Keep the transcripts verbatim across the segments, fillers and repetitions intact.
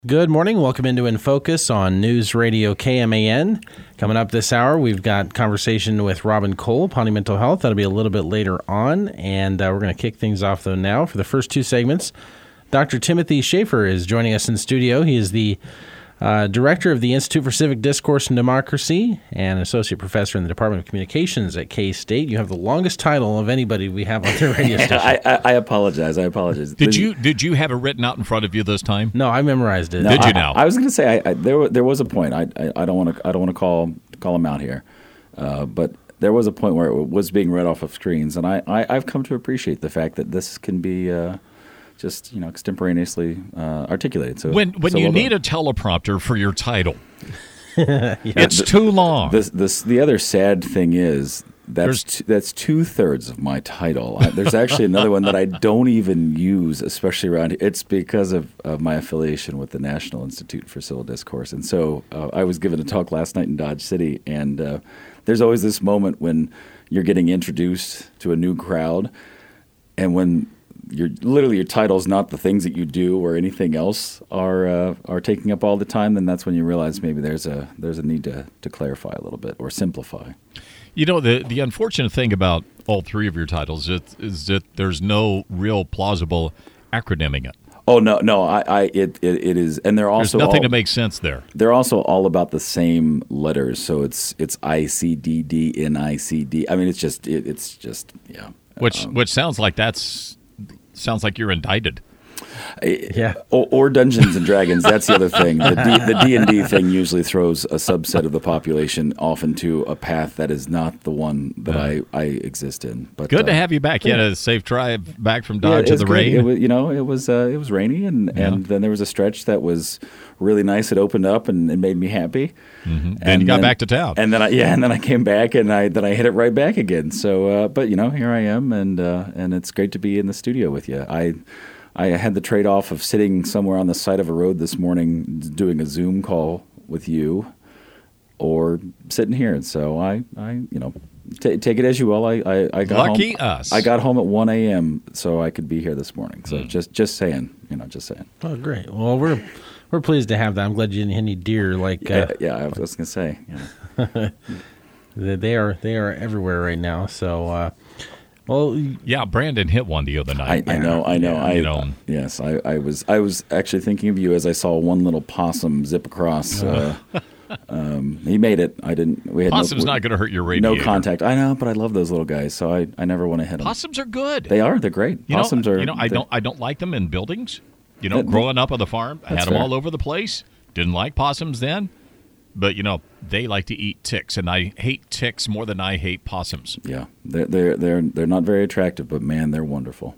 Good morning. Welcome into In Focus on News Radio K M A N. Coming up this hour, we've got conversation with Robin Cole, Pawnee Mental Health. That'll be a little bit later on, and uh, we're going to kick things off, though, now. For the first two segments, Doctor Timothy Schaefer is joining us in studio. He is the uh, director of the Institute for Civic Discourse and Democracy and associate professor in the Department of Communications at K-State. You have the longest title of anybody we have on the radio station. I, I, I apologize. I apologize. Did you did you have it written out in front of you this time? No, I memorized it. No, Did you I, now? I was going to say I, I, there there was a point. I I, I don't want to I don't want to call call him out here, uh, but there was a point where it was being read off of screens, and I, I I've come to appreciate the fact that this can be. Uh, Just you know, extemporaneously uh, articulated. So when when so you well need done. a teleprompter for your title, yeah. it's the, too long. This, this the other sad thing is that's t- that's two thirds of my title. I, there's actually another one that I don't even use, especially around here. It's because of, of my affiliation with the National Institute for Civil Discourse, and so uh, I was given a talk last night in Dodge City, and uh, there's always this moment when you're getting introduced to a new crowd, and when Your literally your title's not the things that you do or anything else are uh, are taking up all the time. Then that's when you realize maybe there's a there's a need to, to clarify a little bit or simplify. You know, the the unfortunate thing about all three of your titles is, is that there's no real plausible acronyming it. Oh no no I, I it, it it is, and they're also there's nothing all, to make sense there. They're also all about the same letters, so it's it's I C D D N I C D. I mean, it's just it, it's just yeah. Which um, which sounds like that's. Sounds like you're indicted. Yeah. Or, or Dungeons and Dragons. That's the other thing. The, D, the D and D thing usually throws a subset of the population off into a path that is not the one that uh, I, I exist in. But good uh, to have you back. You yeah. had a safe drive back from Dodge yeah, in the good. rain. It was, you know, it was uh, it was rainy, and, yeah. and then there was a stretch that was really nice. It opened up and it made me happy. Mm-hmm. Then you got then, back to town. And then I yeah, and then I came back and I then I hit it right back again. So, uh, but you know, here I am, and uh, and it's great to be in the studio with you. I. I had the trade-off of sitting somewhere on the side of a road this morning doing a Zoom call with you, or sitting here. And so I, I you know, t- take it as you will. I, I, I got Lucky home, us. I got home at one a.m. so I could be here this morning. So mm. just just saying, you know, just saying. Oh, great. Well, we're we're pleased to have that. I'm glad you didn't hit any deer. Like yeah, uh, yeah I was going to say. Yeah. they are they are everywhere right now. So. Uh, Well, yeah, Brandon hit one the other night. I, I know, I know. Yeah, I you know. uh, yes, I, I was I was actually thinking of you as I saw one little possum zip across. Uh, um, he made it. I didn't. We had Possum's no, not going to hurt your radiator. No contact. I know, but I love those little guys, so I, I never want to hit them. Possums are good. They are. They're great. You Possums know, are. You know, I don't I don't like them in buildings. You know, That- growing up on the farm, I had them fair. all over the place. Didn't like possums then. But, you know, they like to eat ticks, and I hate ticks more than I hate possums. Yeah, they're they're they're they're not very attractive, but man, they're wonderful.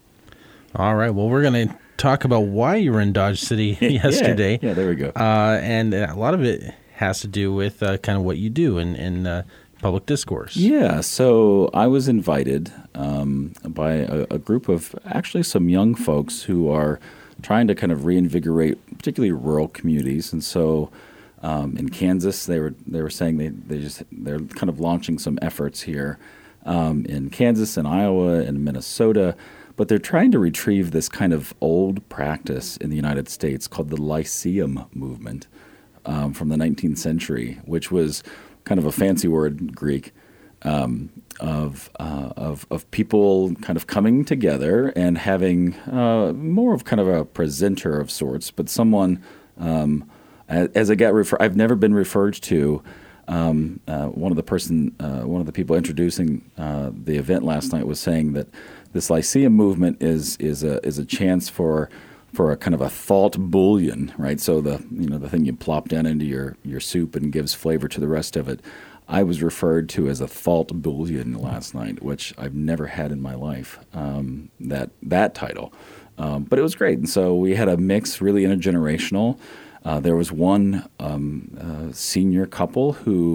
All right. Well, we're going to talk about why you were in Dodge City yesterday. Yeah, yeah, there we go. Uh, and a lot of it has to do with uh, kind of what you do in in uh, public discourse. Yeah, so I was invited um, by a, a group of actually some young folks who are trying to kind of reinvigorate, particularly rural communities, and so. Um, in Kansas, they were they were saying they they just they're kind of launching some efforts here um, in Kansas and Iowa and Minnesota, but they're trying to retrieve this kind of old practice in the United States called the Lyceum movement um, from the nineteenth century, which was kind of a fancy word, Greek, um, of uh, of of people kind of coming together and having uh, more of kind of a presenter of sorts, but someone. Um, As I got referred, I've never been referred to. Um, uh, one of the person, uh, one of the people introducing uh, the event last night was saying that this Lyceum movement is is a is a chance for for a kind of a thought bouillon, right? So the you know the thing you plop down into your your soup and gives flavor to the rest of it. I was referred to as a thought bouillon last night, which I've never had in my life. Um, that that title, um, but it was great, and so we had a mix, really intergenerational. Uh, there was one um, uh, senior couple who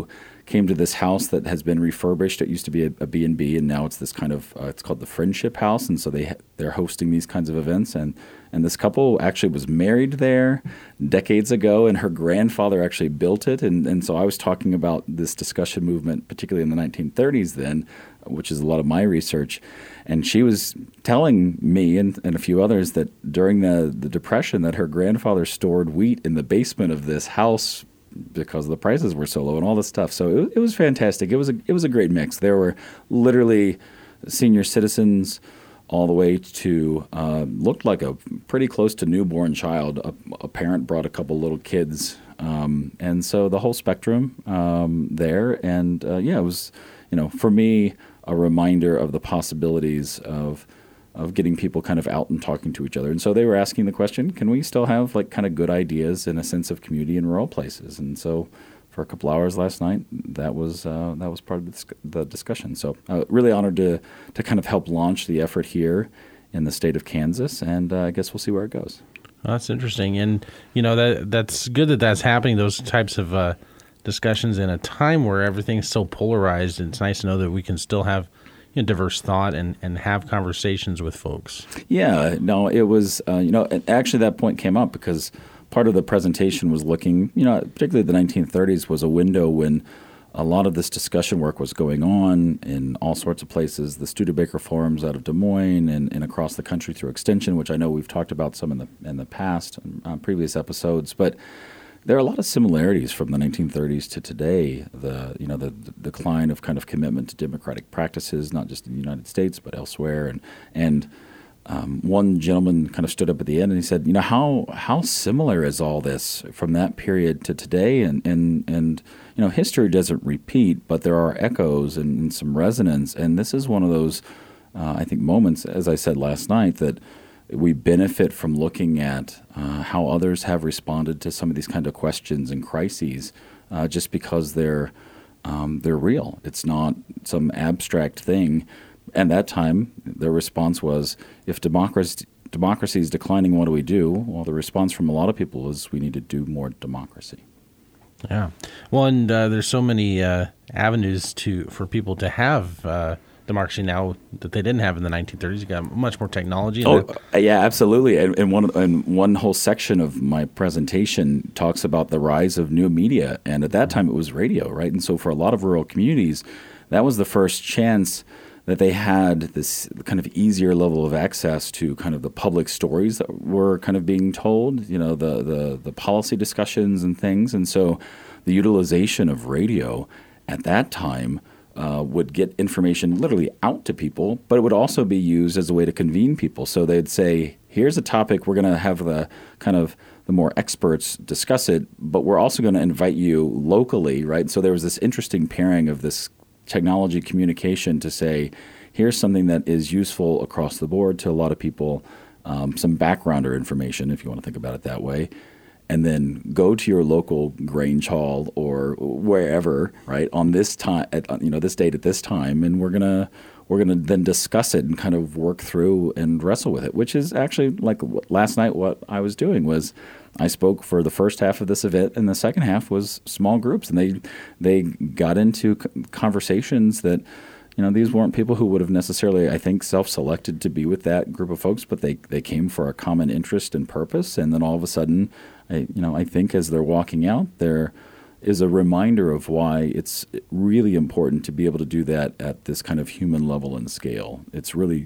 came to this house that has been refurbished. It used to be a, a B and B, and now it's this kind of uh, it's called the Friendship House, and so they they're hosting these kinds of events. And and this couple actually was married there decades ago, and her grandfather actually built it. And and so I was talking about this discussion movement, particularly in the nineteen thirties, then, which is a lot of my research. And she was telling me and, and a few others that during the, the Depression that her grandfather stored wheat in the basement of this house because the prices were so low and all this stuff. So it, it was fantastic. It was a, it was a great mix. There were literally senior citizens all the way to uh, looked like a pretty close to newborn child. A, a parent brought a couple little kids. Um, and so the whole spectrum um, there. And uh, yeah, it was, you know, for me, a reminder of the possibilities of of getting people kind of out and talking to each other. And so they were asking the question, can we still have like kind of good ideas and a sense of community in rural places? And so for a couple hours last night, that was uh, that was part of the, dis- the discussion. So uh, really honored to to kind of help launch the effort here in the state of Kansas, and uh, I guess we'll see where it goes. Well, that's interesting. And, you know, that that's good that that's happening, those types of uh discussions in a time where everything's so polarized. And it's nice to know that we can still have, you know, diverse thought and, and have conversations with folks. Yeah, no, it was, uh, you know, and actually that point came up because part of the presentation was looking, you know, particularly the nineteen thirties was a window when a lot of this discussion work was going on in all sorts of places, the Studebaker forums out of Des Moines and, and across the country through Extension, which I know we've talked about some in the in the past, on previous episodes, but there are a lot of similarities from the nineteen thirties to today. The you know the, the decline of kind of commitment to democratic practices, not just in the United States but elsewhere. And and um, one gentleman kind of stood up at the end and he said, you know, how how similar is all this from that period to today? And and and you know, history doesn't repeat, but there are echoes and, and some resonance. And this is one of those uh, I think moments, as I said last night, that we benefit from looking at uh, how others have responded to some of these kind of questions and crises, uh, just because they're um, they're real. It's not some abstract thing. And that time, their response was, "If democracy democracy is declining, what do we do?" Well, the response from a lot of people is, "We need to do more democracy." Yeah, well, and uh, there's so many uh, avenues to for people to have Uh, democracy now that they didn't have in the nineteen thirties. You got much more technology. Oh, uh, yeah, absolutely. And, and one and one whole section of my presentation talks about the rise of new media. And at that time, it was radio, right? And so for a lot of rural communities, that was the first chance that they had this kind of easier level of access to kind of the public stories that were kind of being told, you know, the the, the policy discussions and things. And so the utilization of radio at that time Uh, would get information literally out to people, but it would also be used as a way to convene people. So they'd say, here's a topic, we're going to have the kind of the more experts discuss it, but we're also going to invite you locally, right? So there was this interesting pairing of this technology communication to say, here's something that is useful across the board to a lot of people, um, some backgrounder information, if you want to think about it that way. And then go to your local Grange Hall or wherever, right, on this time, at, you know, this date at this time, and we're gonna we're gonna then discuss it and kind of work through and wrestle with it. Which is actually like last night. What I was doing was I spoke for the first half of this event, and the second half was small groups, and they they got into conversations that, you know, these weren't people who would have necessarily, I think, self-selected to be with that group of folks, but they, they came for a common interest and purpose. And then all of a sudden, I, you know, I think as they're walking out, there is a reminder of why it's really important to be able to do that at this kind of human level and scale. It's really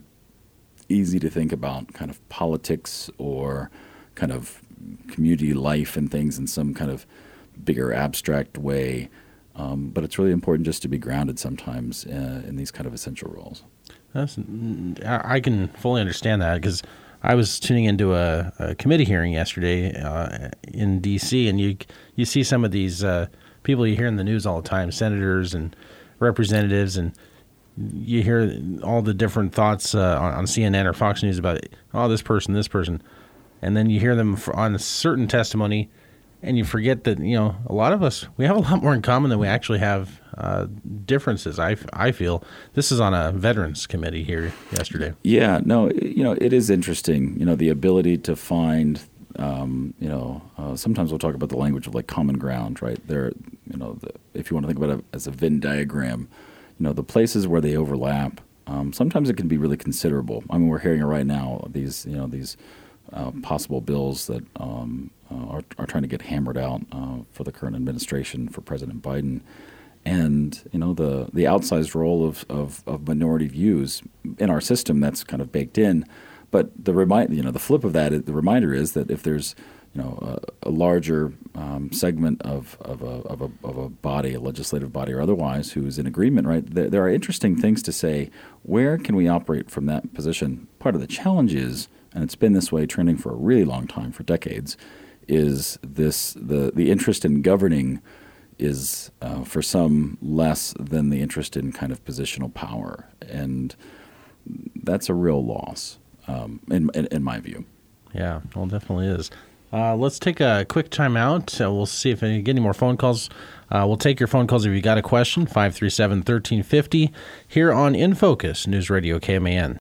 easy to think about kind of politics or kind of community life and things in some kind of bigger abstract way. Um, but it's really important just to be grounded sometimes uh, in these kind of essential roles. That's, I can fully understand that because I was tuning into a, a committee hearing yesterday uh, in D C, and you you see some of these uh, people you hear in the news all the time, senators and representatives, and you hear all the different thoughts uh, on, on C N N or Fox News about, oh, this person, this person, and then you hear them for, on a certain testimony. And you forget that, you know, a lot of us, we have a lot more in common than we actually have uh, differences, I, I feel. This is on a veterans committee here yesterday. Yeah, no, you know, it is interesting, you know, the ability to find, um, you know, uh, sometimes we'll talk about the language of like common ground, right? There you know, the, if you want to think about it as a Venn diagram, you know, the places where they overlap, um, sometimes it can be really considerable. I mean, we're hearing it right now, these, you know, these uh, possible bills that um, uh, are, are trying to get hammered out uh, for the current administration, for President Biden. And, you know, the, the outsized role of, of, of minority views in our system, that's kind of baked in. But the remind, you know, the flip of that, the reminder is that if there's, you know, a, a larger um, segment of, of, a, of, a, of a body, a legislative body or otherwise, who is in agreement, right, there, there are interesting things to say. Where can we operate from that position? Part of the challenge is, and it's been this way trending for a really long time, for decades, is this the, the interest in governing is uh, for some less than the interest in kind of positional power. And that's a real loss, um, in, in, in my view. Yeah, well, it definitely is. Uh, let's take a quick time out. Uh, we'll see if we get any more phone calls. Uh, we'll take your phone calls if you got a question, five three seven, one three five zero, here on In Focus, News Radio K M A N.